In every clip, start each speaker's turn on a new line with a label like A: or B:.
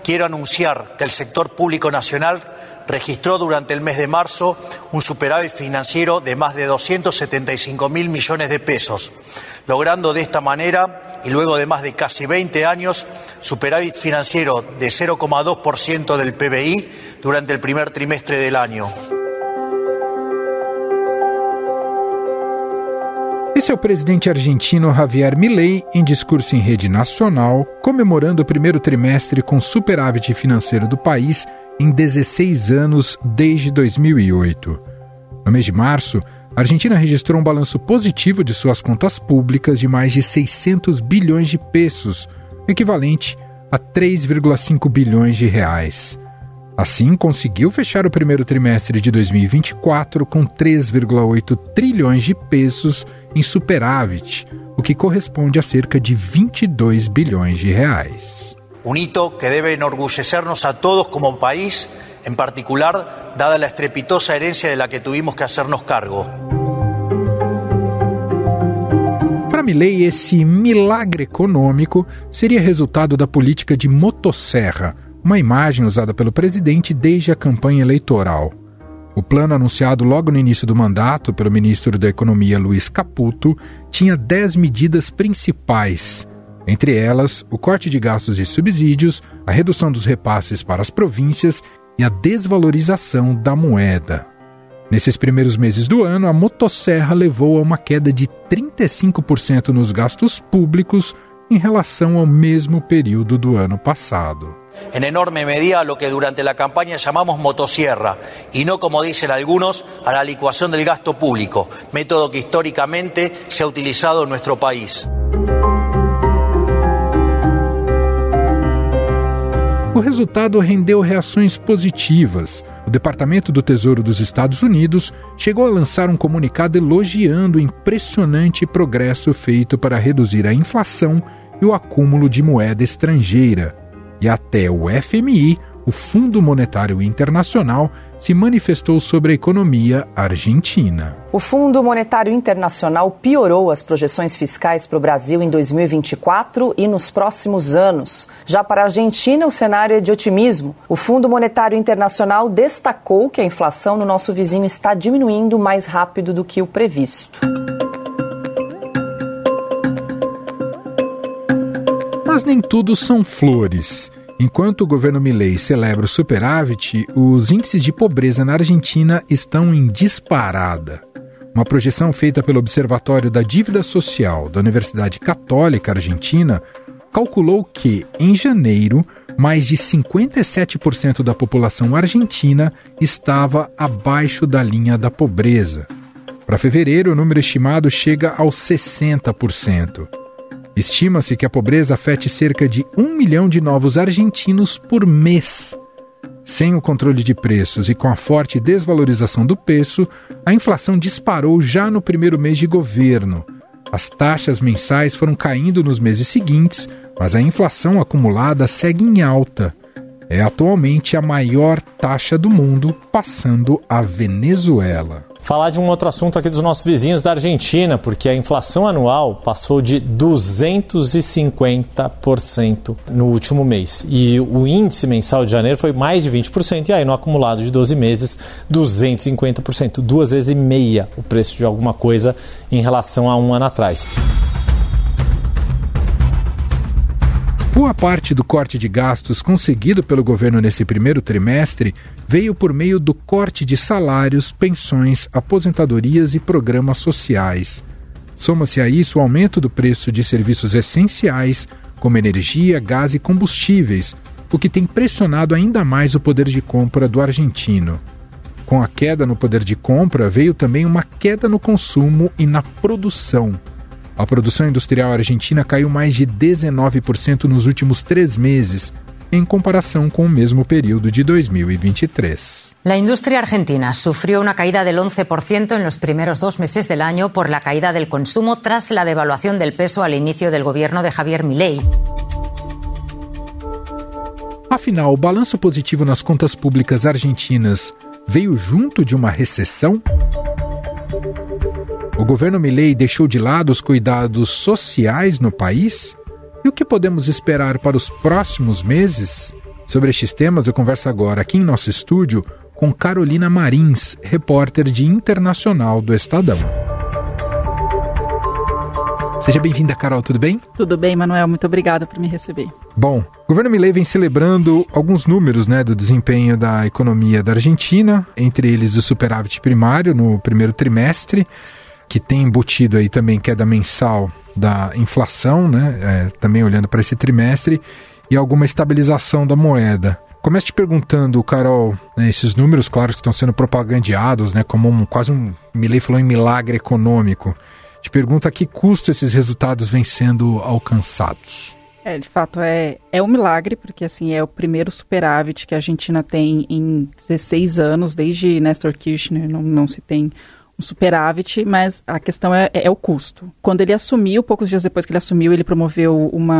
A: quiero anunciar que el sector público nacional registró durante el mes de marzo un superávit financiero de más de 275.000 millones de pesos, logrando de esta manera, y luego de más de casi 20 años, superávit financiero de 0,2% del PBI durante el primer trimestre del año.
B: Esse é o presidente argentino Javier Milei em discurso em rede nacional, comemorando o primeiro trimestre com superávit financeiro do país em 16 anos desde 2008. No mês de março, a Argentina registrou um balanço positivo de suas contas públicas de mais de 600 bilhões de pesos, equivalente a 3,5 bilhões de reais. Assim, conseguiu fechar o primeiro trimestre de 2024 com 3,8 trilhões de pesos em superávit, o que corresponde a cerca de 22 bilhões de reais.
A: Un hito que debe enorgullecernos a todos como país, en particular, dada la estrepitosa herencia de la que tuvimos que hacernos cargo.
B: Para Milei, esse milagre econômico seria resultado da política de motosserra, uma imagem usada pelo presidente desde a campanha eleitoral. O plano anunciado logo no início do mandato pelo ministro da Economia Luiz Caputo tinha 10 medidas principais. Entre elas, o corte de gastos e subsídios, a redução dos repasses para as províncias e a desvalorização da moeda. Nesses primeiros meses do ano, a motosserra levou a uma queda de 35% nos gastos públicos em relação ao mesmo período do ano passado.
A: En enorme medida a lo que durante la campaña llamamos motosierra, y no, como dicen algunos, a la licuación del gasto público, método que históricamente se ha utilizado en nuestro país.
B: O resultado rendeu reações positivas. O Departamento do Tesouro dos Estados Unidos chegou a lançar um comunicado elogiando o impressionante progresso feito para reduzir a inflação e o acúmulo de moeda estrangeira. E até o FMI, o Fundo Monetário Internacional, se manifestou sobre a economia argentina.
C: O Fundo Monetário Internacional piorou as projeções fiscais para o Brasil em 2024 e nos próximos anos. Já para a Argentina, o cenário é de otimismo. O Fundo Monetário Internacional destacou que a inflação no nosso vizinho está diminuindo mais rápido do que o previsto.
B: Mas nem tudo são flores. Enquanto o governo Milei celebra o superávit, os índices de pobreza na Argentina estão em disparada. Uma projeção feita pelo Observatório da Dívida Social da Universidade Católica Argentina calculou que, em janeiro, mais de 57% da população argentina estava abaixo da linha da pobreza. Para fevereiro, o número estimado chega aos 60%. Estima-se que a pobreza afete cerca de 1 milhão de novos argentinos por mês. Sem o controle de preços e com a forte desvalorização do peso, a inflação disparou já no primeiro mês de governo. As taxas mensais foram caindo nos meses seguintes, mas a inflação acumulada segue em alta. É atualmente a maior taxa do mundo, passando a Venezuela.
D: Falar de um outro assunto aqui dos nossos vizinhos da Argentina, porque a inflação anual passou de 250% no último mês. E o índice mensal de janeiro foi mais de 20%, e aí no acumulado de 12 meses, 250%, 2,5 vezes o preço de alguma coisa em relação a um ano atrás.
B: Boa parte do corte de gastos conseguido pelo governo nesse primeiro trimestre veio por meio do corte de salários, pensões, aposentadorias e programas sociais. Soma-se a isso o aumento do preço de serviços essenciais, como energia, gás e combustíveis, o que tem pressionado ainda mais o poder de compra do argentino. Com a queda no poder de compra, veio também uma queda no consumo e na produção. A produção industrial argentina caiu mais de 19% nos últimos 3 meses, en comparación con el mismo periodo de 2023.
E: La industria argentina sufrió una caída del 11% en los primeros 2 meses del año por la caída del consumo tras la devaluación del peso al inicio del gobierno de Javier Milei.
B: Afinal, o balanço positivo nas contas públicas argentinas veio junto de uma recessão? O governo Milei deixou de lado os cuidados sociais no país? E o que podemos esperar para os próximos meses? Sobre estes temas, eu converso agora aqui em nosso estúdio com Carolina Marins, repórter de Internacional do Estadão. Seja bem-vinda, Carol, tudo bem?
F: Tudo bem, Manuel, muito obrigada por me receber.
B: Bom, o governo Milei vem celebrando alguns números, do desempenho da economia da Argentina, entre eles o superávit primário no primeiro trimestre, que tem embutido aí também queda mensal da inflação, também olhando para esse trimestre, e alguma estabilização da moeda. Começo te perguntando, Carol, esses números, claro, que estão sendo propagandeados, como quase Milei falou em milagre econômico. Te pergunto a que custo esses resultados vêm sendo alcançados?
F: De fato, é um milagre, porque assim, é o primeiro superávit que a Argentina tem em 16 anos, desde Néstor Kirchner não se tem um superávit, mas a questão é o custo. Quando ele assumiu, poucos dias depois que ele assumiu, ele promoveu um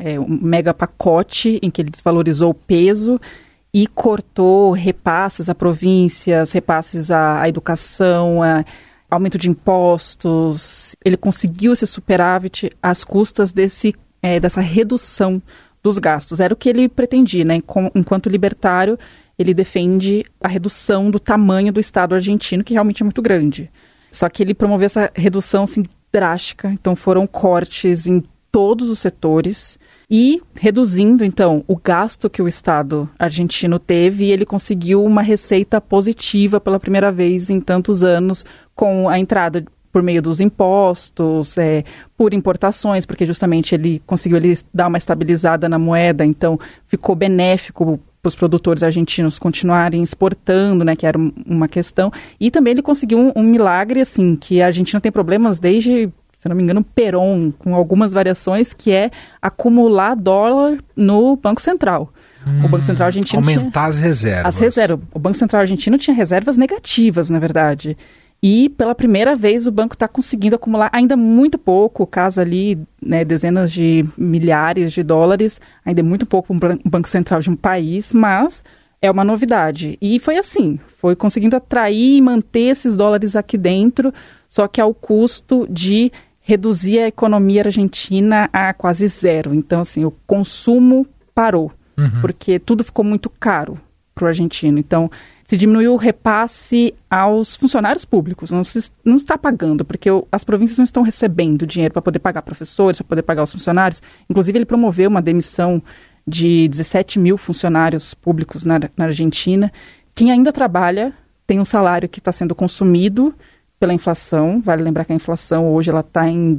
F: mega pacote em que ele desvalorizou o peso e cortou repasses a províncias, repasses à educação, aumento de impostos. Ele conseguiu esse superávit às custas dessa redução dos gastos. Era o que ele pretendia, enquanto libertário, ele defende a redução do tamanho do Estado argentino, que realmente é muito grande. Só que ele promoveu essa redução assim, drástica, então foram cortes em todos os setores e reduzindo, então, o gasto que o Estado argentino teve, e ele conseguiu uma receita positiva pela primeira vez em tantos anos, com a entrada por meio dos impostos, por importações, porque justamente ele conseguiu dar uma estabilizada na moeda, então ficou benéfico para os produtores argentinos continuarem exportando, que era uma questão. E também ele conseguiu um milagre, assim, que a Argentina tem problemas desde, se não me engano, Perón, com algumas variações, que é acumular dólar no Banco Central. O Banco Central argentino
B: aumentar as reservas.
F: O Banco Central argentino tinha reservas negativas, na verdade. E, pela primeira vez, o banco está conseguindo acumular ainda muito pouco, caso ali, dezenas de milhares de dólares, ainda é muito pouco para um banco central de um país, mas é uma novidade. E foi assim, foi conseguindo atrair e manter esses dólares aqui dentro, só que ao custo de reduzir a economia argentina a quase zero. Então, assim, o consumo parou, porque tudo ficou muito caro para o argentino. Então, se diminuiu o repasse aos funcionários públicos, não está pagando, porque as províncias não estão recebendo dinheiro para poder pagar professores, para poder pagar os funcionários. Inclusive, ele promoveu uma demissão de 17 mil funcionários públicos na Argentina. Quem ainda trabalha tem um salário que está sendo consumido pela inflação. Vale lembrar que a inflação hoje está em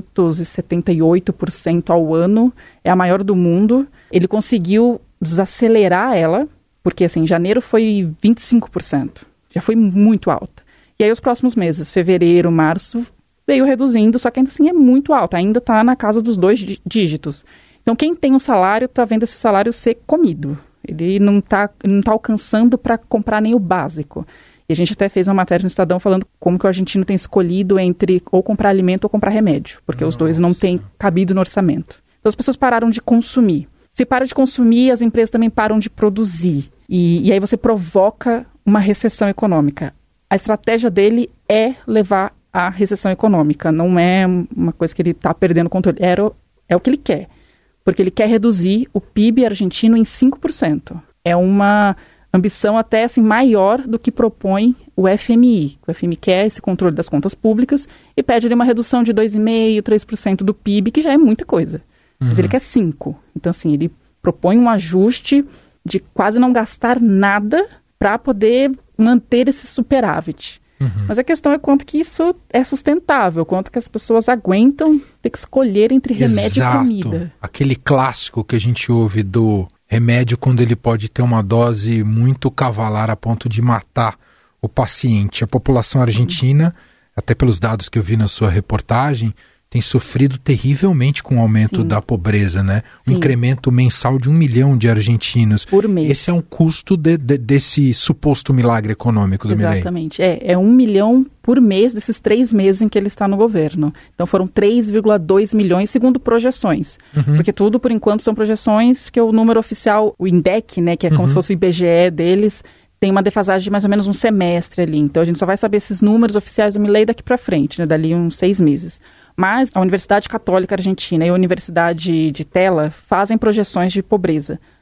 F: 278% ao ano, é a maior do mundo. Ele conseguiu desacelerar ela, porque, assim, em janeiro foi 25%. Já foi muito alta. E aí, os próximos meses, fevereiro, março, veio reduzindo, só que ainda assim é muito alta. Ainda está na casa dos 2 dígitos. Então, quem tem um salário está vendo esse salário ser comido. Ele não tá alcançando para comprar nem o básico. E a gente até fez uma matéria no Estadão falando como que o argentino tem escolhido entre ou comprar alimento ou comprar remédio, porque os dois não têm cabido no orçamento. Então, as pessoas pararam de consumir. Se para de consumir, as empresas também param de produzir. E aí você provoca uma recessão econômica. A estratégia dele é levar à recessão econômica. Não é uma coisa que ele está perdendo controle. É o que ele quer. Porque ele quer reduzir o PIB argentino em 5%. É uma ambição até assim, maior do que propõe o FMI. O FMI quer esse controle das contas públicas e pede ali uma redução de 2,5%, 3% do PIB, que já é muita coisa. Mas ele quer 5%. Então, assim, ele propõe um ajuste de quase não gastar nada para poder manter esse superávit. Mas a questão é quanto que isso é sustentável, quanto que as pessoas aguentam ter que escolher entre remédio e comida.
B: Aquele clássico que a gente ouve do remédio quando ele pode ter uma dose muito cavalar a ponto de matar o paciente. A população argentina, até pelos dados que eu vi na sua reportagem, tem sofrido terrivelmente com o aumento da pobreza, né? Um incremento mensal de 1 milhão de argentinos.
F: Por mês.
B: Esse é um custo desse suposto milagre econômico do Milei.
F: Exatamente. É 1 milhão por mês desses 3 meses em que ele está no governo. Então foram 3,2 milhões, segundo projeções. Porque tudo, por enquanto, são projeções, que o número oficial, o INDEC, né, que é como se fosse o IBGE deles, tem uma defasagem de mais ou menos um semestre ali. Então a gente só vai saber esses números oficiais do Milei daqui para frente, né, dali uns 6 meses. Mas a Universidade Católica Argentina e a Universidade de Tela fazem projeções de pobreza.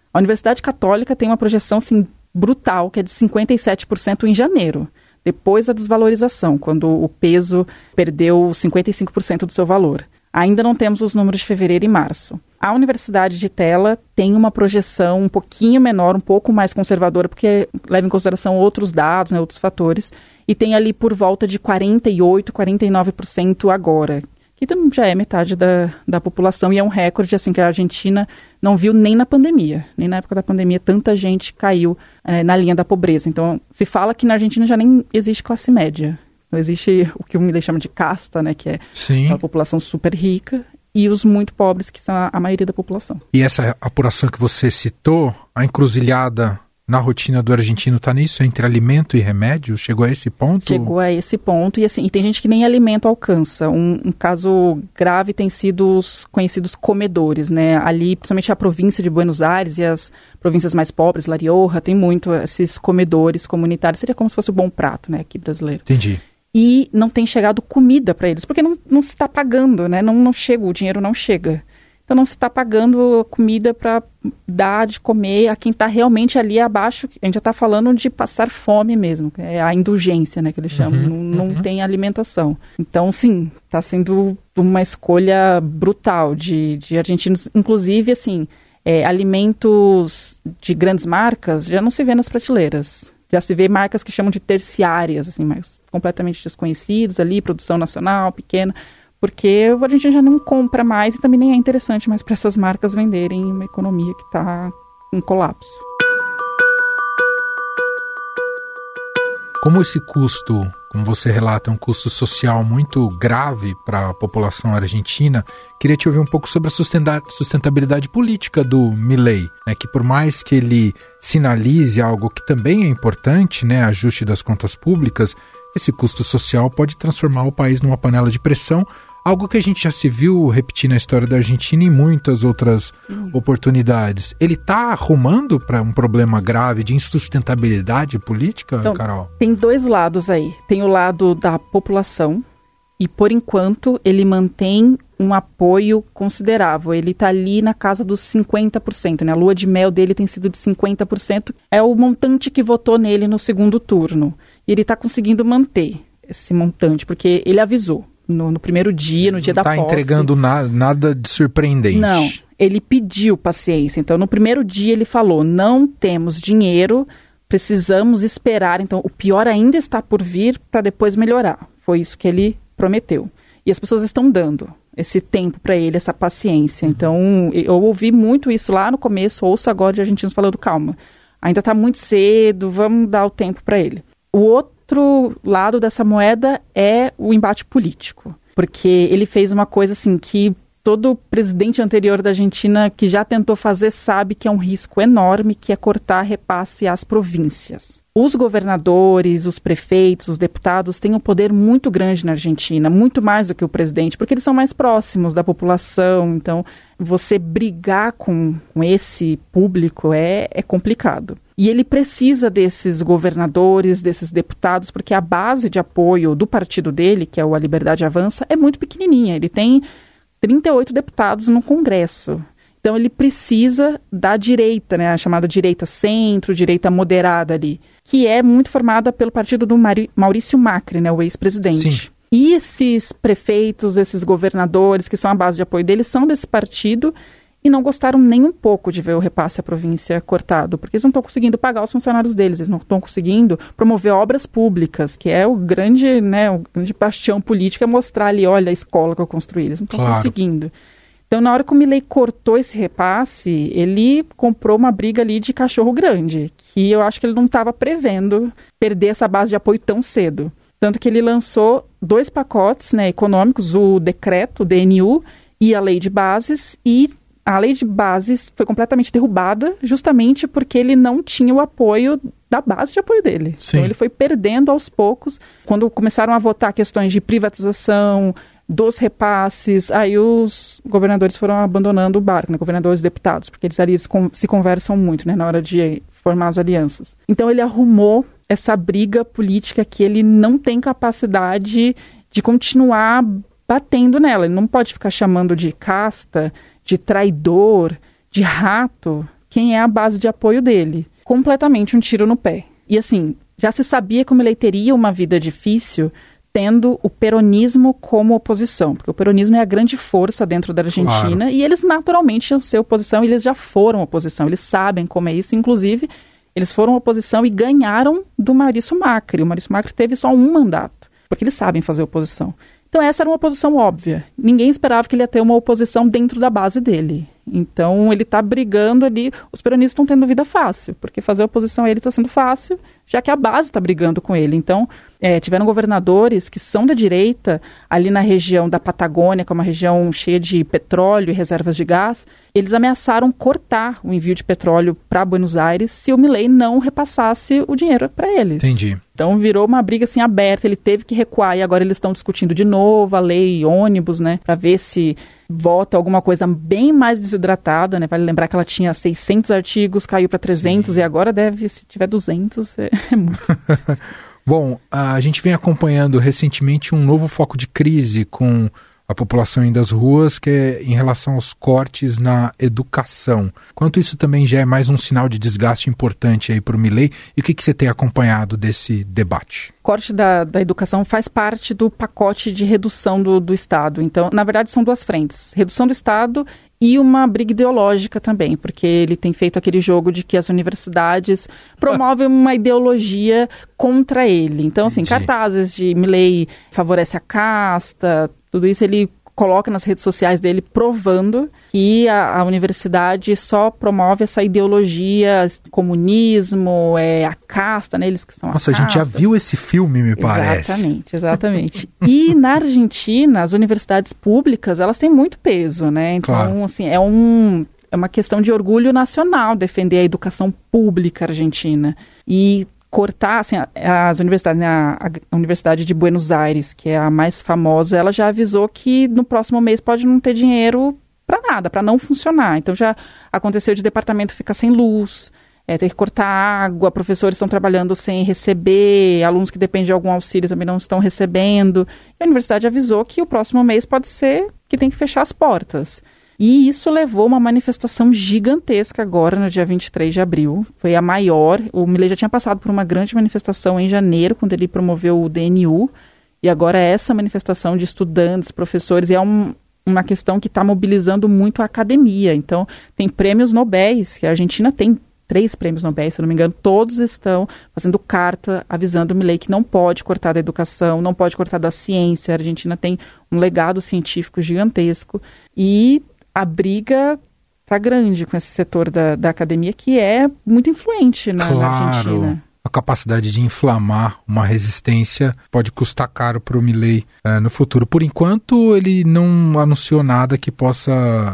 F: A Universidade Católica tem uma projeção assim, brutal, que é de 57% em janeiro, depois da desvalorização, quando o peso perdeu 55% do seu valor. Ainda não temos os números de fevereiro e março. A Universidade de Tela tem uma projeção um pouquinho menor, um pouco mais conservadora, porque leva em consideração outros dados, né, outros fatores, e tem ali por volta de 48%, 49% agora, que já é metade da população, e é um recorde assim, que a Argentina não viu nem na pandemia. Nem na época da pandemia tanta gente caiu na linha da pobreza. Então, se fala que na Argentina já nem existe classe média. Não existe o que o Milei chama de casta, né, que é a população super rica, e os muito pobres, que são a maioria da população. E
B: essa apuração que você citou, a encruzilhada na rotina do argentino está nisso, entre alimento e remédio? Chegou a esse ponto? Chegou a esse ponto, e assim, e tem gente que nem alimento alcança. Um caso grave tem sido os conhecidos comedores, né? Ali, principalmente a província de Buenos Aires e as províncias mais pobres, La Rioja, tem muito esses comedores comunitários. Seria como se fosse o Bom Prato, né, aqui brasileiro. Entendi.
F: E não tem chegado comida para eles, porque não se está pagando, né? Não chega, o dinheiro não chega. Então não se está pagando comida para dar de comer a quem está realmente ali abaixo. A gente já está falando de passar fome mesmo, é a indulgência, né, que eles chamam. Não tem alimentação. Então, sim, está sendo uma escolha brutal de argentinos. Inclusive, assim, alimentos de grandes marcas já não se vê nas prateleiras. Já se vê marcas que chamam de terciárias, assim, mas completamente desconhecidas ali, produção nacional, pequena, porque a gente já não compra mais e também nem é interessante mais para essas marcas venderem uma economia que está em colapso.
B: Como esse custo, como você relata, é um custo social muito grave para a população argentina, queria te ouvir um pouco sobre a sustentabilidade política do Milei, né, que por mais que ele sinalize algo que também é importante, né, ajuste das contas públicas, esse custo social pode transformar o país numa panela de pressão, algo que a gente já se viu repetir na história da Argentina em muitas outras oportunidades. Ele está arrumando para um problema grave de insustentabilidade política, então, Carol?
F: Tem dois lados aí. Tem o lado da população e, por enquanto, ele mantém um apoio considerável. Ele está ali na casa dos 50%, né? A lua de mel dele tem sido de 50%. É o montante que votou nele no segundo turno. E ele está conseguindo manter esse montante, porque ele avisou. No primeiro dia, no dia da posse. Não está entregando
B: nada de surpreendente.
F: Não, ele pediu paciência. Então, no primeiro dia ele falou, não temos dinheiro, precisamos esperar. Então, o pior ainda está por vir para depois melhorar. Foi isso que ele prometeu. E as pessoas estão dando esse tempo para ele, essa paciência. Então, eu ouvi muito isso lá no começo, ouço agora de argentinos falando, calma, ainda está muito cedo, vamos dar o tempo para ele. O outro lado dessa moeda é o embate político, porque ele fez uma coisa assim que todo presidente anterior da Argentina que já tentou fazer sabe que é um risco enorme, que é cortar repasse às províncias. Os governadores, os prefeitos, os deputados têm um poder muito grande na Argentina, muito mais do que o presidente, porque eles são mais próximos da população. Então, você brigar com esse público é complicado. E ele precisa desses governadores, desses deputados, porque a base de apoio do partido dele, que é o A Liberdade Avança, é muito pequenininha. Ele tem 38 deputados no Congresso. Então, ele precisa da direita, né, a chamada direita centro, direita moderada ali, que é muito formada pelo partido do Maurício Macri, né, o ex-presidente. Sim. E esses prefeitos, esses governadores, que são a base de apoio dele, são desse partido e não gostaram nem um pouco de ver o repasse à província cortado, porque eles não estão conseguindo pagar os funcionários deles, eles não estão conseguindo promover obras públicas, que é o grande bastião político, é mostrar ali, olha a escola que eu construí, eles não estão conseguindo. Então, na hora que o Milei cortou esse repasse, ele comprou uma briga ali de cachorro grande, que eu acho que ele não estava prevendo perder essa base de apoio tão cedo. Tanto que ele lançou 2 pacotes, né, econômicos, o decreto, o DNU, e a lei de bases, e a lei de bases foi completamente derrubada justamente porque ele não tinha o apoio da base de apoio dele. Sim. Então, ele foi perdendo aos poucos. Quando começaram a votar questões de privatização, dos repasses, aí os governadores foram abandonando o barco, né? Governadores e deputados, porque eles ali se conversam muito, né? Na hora de formar as alianças. Então ele arrumou essa briga política que ele não tem capacidade de continuar batendo nela. Ele não pode ficar chamando de casta, de traidor, de rato quem é a base de apoio dele. Completamente um tiro no pé. E assim, já se sabia que o Milei teria uma vida difícil tendo o peronismo como oposição, porque o peronismo é a grande força dentro da Argentina, claro. E eles naturalmente iam ser oposição, eles já foram oposição, eles sabem como é isso, inclusive eles foram oposição e ganharam do Maurício Macri. O Maurício Macri teve só um mandato, porque eles sabem fazer oposição. Então essa era uma oposição óbvia. Ninguém esperava que ele ia ter uma oposição dentro da base dele. Então ele está brigando ali, os peronistas estão tendo vida fácil, porque fazer oposição a ele está sendo fácil, já que a base está brigando com ele. Então tiveram governadores que são da direita, ali na região da Patagônia, que é uma região cheia de petróleo e reservas de gás, eles ameaçaram cortar o envio de petróleo para Buenos Aires se o Milei não repassasse o dinheiro para eles.
B: Entendi.
F: Então virou uma briga assim aberta, ele teve que recuar e agora eles estão discutindo de novo a lei ônibus, né, para ver se vota alguma coisa bem mais desidratada, né? Vale lembrar que ela tinha 600 artigos, caiu para 300 Sim. E agora deve, se tiver 200, é muito.
B: Bom, a gente vem acompanhando recentemente um novo foco de crise com a população indo às ruas, que é em relação aos cortes na educação. Quanto isso também já é mais um sinal de desgaste importante aí para o Milei, e o que você tem acompanhado desse debate?
F: O corte da educação faz parte do pacote de redução do Estado. Então, na verdade, são duas frentes. Redução do Estado e uma briga ideológica também, porque ele tem feito aquele jogo de que as universidades promovem uma ideologia contra ele. Então, assim, cartazes de Milei favorece a casta, tudo isso ele coloca nas redes sociais dele provando que a universidade só promove essa ideologia, comunismo, a casta, né? Eles que são
B: Nossa, a gente já viu esse filme, me parece.
F: Exatamente. E na Argentina, as universidades públicas, elas têm muito peso, né? Então, claro. Assim, é uma questão de orgulho nacional defender a educação pública argentina. E cortar, assim, as universidades, né, a Universidade de Buenos Aires, que é a mais famosa, ela já avisou que no próximo mês pode não ter dinheiro para nada, para não funcionar. Então já aconteceu de departamento ficar sem luz, ter que cortar água, professores estão trabalhando sem receber, alunos que dependem de algum auxílio também não estão recebendo. E a universidade avisou que o próximo mês pode ser que tem que fechar as portas. E isso levou a uma manifestação gigantesca agora, no dia 23 de abril. Foi a maior. O Milei já tinha passado por uma grande manifestação em janeiro, quando ele promoveu o DNU. E agora essa manifestação de estudantes, professores, é uma questão que está mobilizando muito a academia. Então, tem prêmios Nobéis, que a Argentina tem 3 prêmios Nobéis, se eu não me engano. Todos estão fazendo carta avisando o Milei que não pode cortar da educação, não pode cortar da ciência. A Argentina tem um legado científico gigantesco. E a briga está grande com esse setor da academia, que é muito influente na Argentina.
B: A capacidade de inflamar uma resistência pode custar caro para o Milei no futuro. Por enquanto, ele não anunciou nada que possa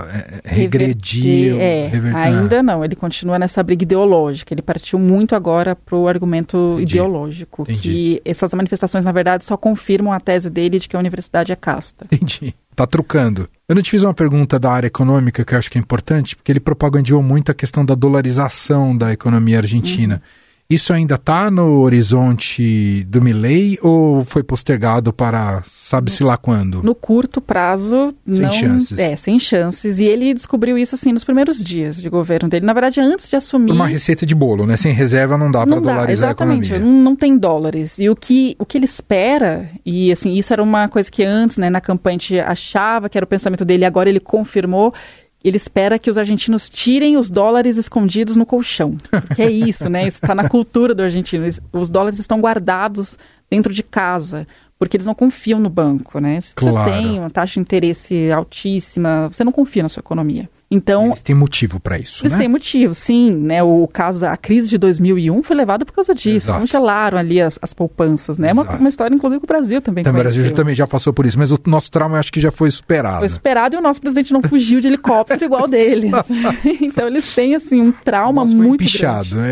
B: regredir.
F: Reverter. Ainda não. Ele continua nessa briga ideológica. Ele partiu muito agora para o argumento ideológico.
B: Entendi.
F: Que essas manifestações, na verdade, só confirmam a tese dele de que a universidade é casta.
B: Entendi. Tá trucando. Eu não te fiz uma pergunta da área econômica que eu acho que é importante, porque ele propagandeou muito a questão da dolarização da economia argentina. Isso ainda está no horizonte do Milei ou foi postergado para sabe-se lá quando?
F: No curto prazo,
B: sem chances.
F: Sem chances. E ele descobriu isso assim nos primeiros dias de governo dele. Na verdade, antes de assumir...
B: Uma receita de bolo, né? Sem reserva não dá para dolarizar a economia.
F: Exatamente, não tem dólares. E o que ele espera, e assim, isso era uma coisa que antes, né, na campanha a gente achava que era o pensamento dele, agora ele confirmou. Ele espera que os argentinos tirem os dólares escondidos no colchão. Que é isso, né? Isso está na cultura do argentino. Os dólares estão guardados dentro de casa, porque eles não confiam no banco, né? Se você tem uma taxa de interesse altíssima, você não confia na sua economia. Então,
B: eles têm motivo para isso,
F: eles têm motivo, sim, né? O caso, a crise de 2001 foi levada por causa disso. Congelaram ali as poupanças, né? Uma história, inclusive, que o Brasil também conheceu. O Brasil
B: também já passou por isso, mas o nosso trauma eu acho que já foi superado.
F: Foi superado e o nosso presidente não fugiu de helicóptero igual deles. Então, eles têm, assim, um trauma muito
B: pichado,
F: grande.
B: Né?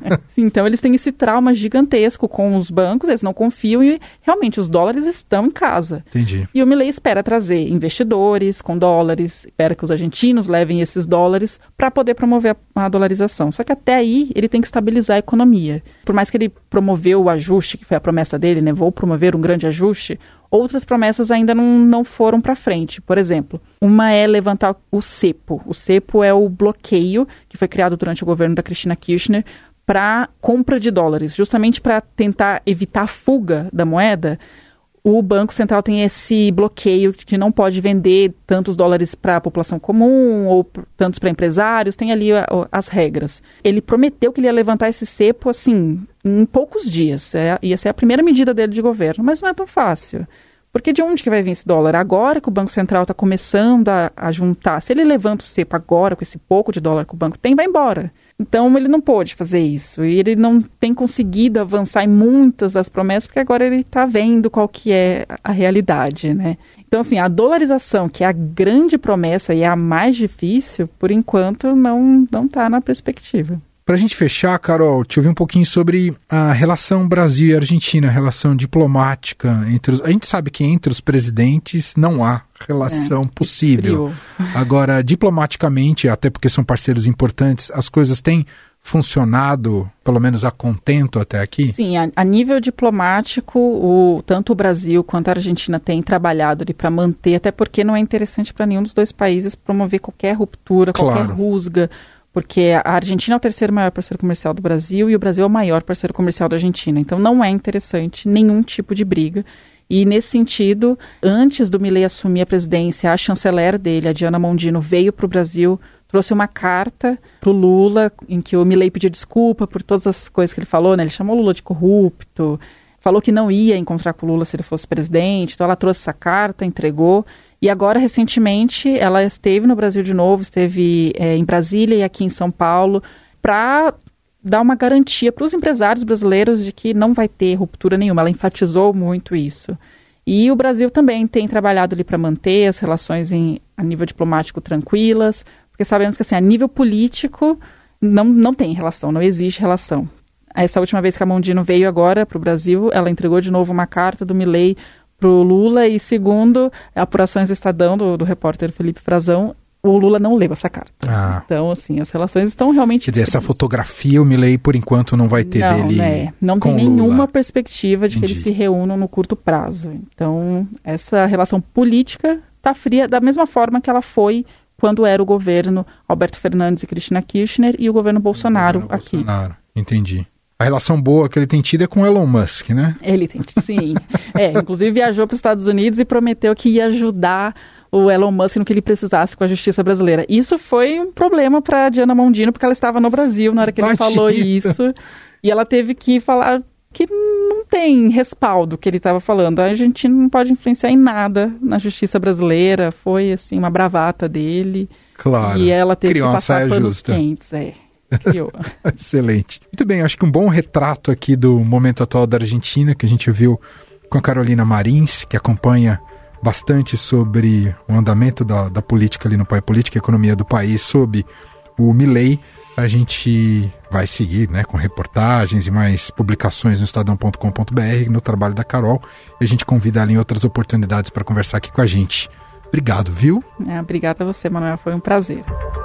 F: Sim, então eles têm esse trauma gigantesco com os bancos, eles não confiam e realmente os dólares estão em casa.
B: Entendi.
F: E o Milei espera trazer investidores com dólares, espera que os argentinos levem esses dólares para poder promover a dolarização. Só que até aí ele tem que estabilizar a economia. Por mais que ele promoveu o ajuste, que foi a promessa dele, né? Vou promover um grande ajuste, outras promessas ainda não foram para frente. Por exemplo, uma é levantar o cepo. O cepo é o bloqueio que foi criado durante o governo da Cristina Kirchner para compra de dólares, justamente para tentar evitar a fuga da moeda. O Banco Central tem esse bloqueio que não pode vender tantos dólares para a população comum ou tantos para empresários, tem ali as regras. Ele prometeu que ele ia levantar esse cepo, assim, em poucos dias. Ia ser a primeira medida dele de governo, mas não é tão fácil. Porque de onde que vai vir esse dólar? Agora que o Banco Central está começando a juntar, se ele levanta o cepo agora, com esse pouco de dólar que o banco tem, vai embora. Então ele não pôde fazer isso e ele não tem conseguido avançar em muitas das promessas porque agora ele está vendo qual que é a realidade, né? Então assim, a dolarização, que é a grande promessa e é a mais difícil, por enquanto não está na perspectiva.
B: Para a gente fechar, Carol, te ouvir um pouquinho sobre a relação Brasil e Argentina, a relação diplomática. A gente sabe que entre os presidentes não há relação possível. Agora, diplomaticamente, até porque são parceiros importantes, as coisas têm funcionado, pelo menos a contento até aqui?
F: Sim, a nível diplomático, tanto o Brasil quanto a Argentina têm trabalhado ali para manter, até porque não é interessante para nenhum dos dois países promover qualquer ruptura, qualquer rusga, porque a Argentina é o terceiro maior parceiro comercial do Brasil e o Brasil é o maior parceiro comercial da Argentina. Então não é interessante nenhum tipo de briga. E nesse sentido, antes do Milei assumir a presidência, a chanceler dele, a Diana Mondino, veio para o Brasil, trouxe uma carta para o Lula, em que o Milei pediu desculpa por todas as coisas que ele falou, né? Ele chamou o Lula de corrupto, falou que não ia encontrar com o Lula se ele fosse presidente. Então ela trouxe essa carta, entregou. E agora, recentemente, ela esteve no Brasil de novo, esteve em Brasília e aqui em São Paulo, para dar uma garantia para os empresários brasileiros de que não vai ter ruptura nenhuma. Ela enfatizou muito isso. E o Brasil também tem trabalhado ali para manter as relações a nível diplomático tranquilas, porque sabemos que assim, a nível político não tem relação, não existe relação. Essa última vez que a Mondino veio agora para o Brasil, ela entregou de novo uma carta do Milei para o Lula e, segundo apurações do Estadão, do repórter Felipe Frazão, o Lula não leu essa carta. Então, assim, as relações estão realmente... Quer
B: dizer, essa fotografia o Milei, por enquanto, não vai ter dele
F: não tem nenhuma
B: Lula.
F: Perspectiva de que eles se reúnam no curto prazo. Então, essa relação política está fria da mesma forma que ela foi quando era o governo Alberto Fernandes e Cristina Kirchner e o governo Bolsonaro aqui.
B: Bolsonaro, entendi. A relação boa que ele tem tido é com Elon Musk, né?
F: Ele tem, sim. Inclusive viajou para os Estados Unidos e prometeu que ia ajudar o Elon Musk no que ele precisasse com a justiça brasileira. Isso foi um problema para a Diana Mondino, porque ela estava no Brasil na hora que ele falou isso. E ela teve que falar que não tem respaldo que ele estava falando. A Argentina não pode influenciar em nada na justiça brasileira. Foi, assim, uma bravata dele.
B: Claro.
F: E ela teve
B: Criou
F: que passar panos quentes, Criou.
B: Excelente. Muito bem, acho que um bom retrato aqui do momento atual da Argentina, que a gente viu com a Carolina Marins, que acompanha bastante sobre o andamento da política ali no país, política e economia do país, sob o Milei. A gente vai seguir, né, com reportagens e mais publicações no estadão.com.br, no trabalho da Carol. E a gente convida ela em outras oportunidades para conversar aqui com a gente. Obrigado, viu?
F: Obrigada a você, Manuel. Foi um prazer.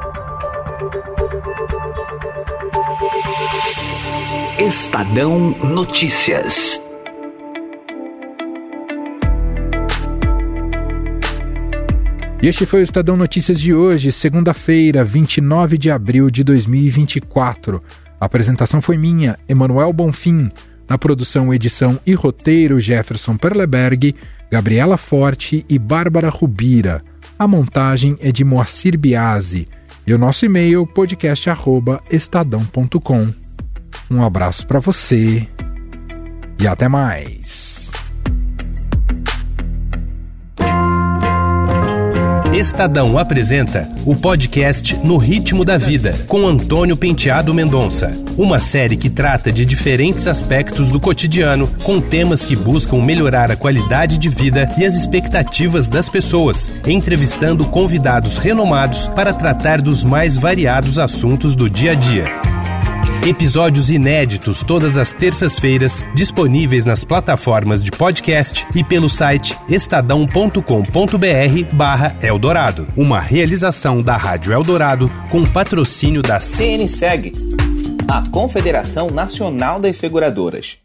G: Estadão Notícias.
B: E este foi o Estadão Notícias de hoje, segunda-feira, 29 de abril de 2024. A apresentação foi minha, Emanuel Bonfim. Na produção, edição e roteiro, Jefferson Perleberg, Gabriela Forte e Bárbara Rubira. A montagem é de Moacir Biasi. E o nosso e-mail, podcast@estadão.com. Um abraço para você e até mais.
H: Estadão apresenta o podcast No Ritmo da Vida, com Antônio Penteado Mendonça. Uma série que trata de diferentes aspectos do cotidiano, com temas que buscam melhorar a qualidade de vida e as expectativas das pessoas, entrevistando convidados renomados para tratar dos mais variados assuntos do dia a dia. Episódios inéditos todas as terças-feiras, disponíveis nas plataformas de podcast e pelo site estadão.com.br/Eldorado. Uma realização da Rádio Eldorado com patrocínio da
I: CNSEG, a Confederação Nacional das Seguradoras.